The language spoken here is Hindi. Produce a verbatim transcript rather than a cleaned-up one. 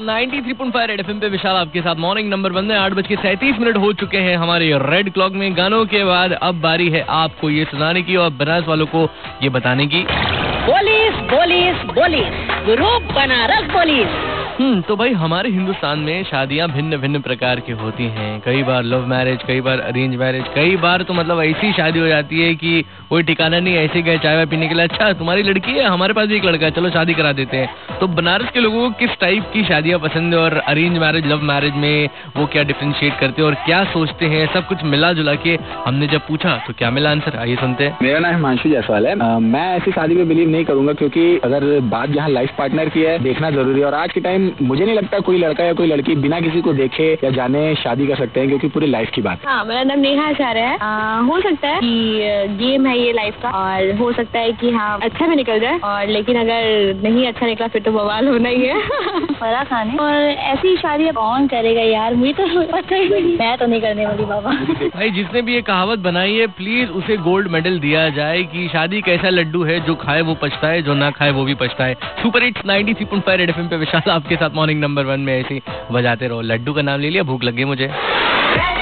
Ninety three point five red FM पे विशाल आपके साथ मॉर्निंग नंबर वन में आठ बज के सैंतीस मिनट हो चुके हैं हमारे रेड क्लॉक में। गानों के बाद अब बारी है आपको ये सुनाने की और बनारस वालों को ये बताने की। Police police police group Banaras police. हम्म तो भाई हमारे हिंदुस्तान में शादियां भिन्न भिन्न प्रकार की होती हैं। कई बार लव मैरिज, कई बार अरेंज मैरिज, कई बार तो मतलब ऐसी शादी हो जाती है कि कोई ठिकाना नहीं, ऐसे गए चाय वाय पीने के लिए, अच्छा तुम्हारी लड़की है, हमारे पास भी एक लड़का है, चलो शादी करा देते हैं। तो बनारस के लोगों को किस टाइप की शादियां पसंद है और अरेंज मैरिज लव मैरिज में वो क्या डिफ्रेंशिएट करते हैं और क्या सोचते हैं, सब कुछ मिला जुला के हमने जब पूछा तो क्या मिला आंसर, आइए सुनते हैं। मेरा नाम हिमांशु जायसवाल है। आ, मैं ऐसी शादी में बिलीव नहीं करूंगा क्योंकि अगर बात जहाँ लाइफ पार्टनर की है देखना जरूरी है और आज के टाइम मुझे नहीं लगता कोई लड़का या कोई लड़की बिना किसी को देखे या जाने शादी कर सकते हैं क्योंकि पूरी लाइफ की बात है। हाँ, मेरा नाम नेहा आचार्य है। आ, हो सकता है कि गेम है ये लाइफ का और हो सकता है कि हाँ अच्छा भी निकल जाए और लेकिन अगर नहीं अच्छा निकला फिर तो बवाल होना ही है। बड़ा खाने और ऐसी शादी कौन करेगा यार, मुझे तो पता ही नहीं, मैं तो नहीं करने वाली बाबा। भाई जिसने भी ये कहावत बनाई है प्लीज उसे गोल्ड मेडल दिया जाए कि शादी का ऐसा लड्डू है जो खाए वो पछताए, जो ना खाए वो भी पछताए। Super hits ninety three point five red FM पे विशाल आपके साथ मॉर्निंग नंबर वन में ऐसे बजाते रहो। लड्डू का नाम ले लिया, भूख लग गई मुझे।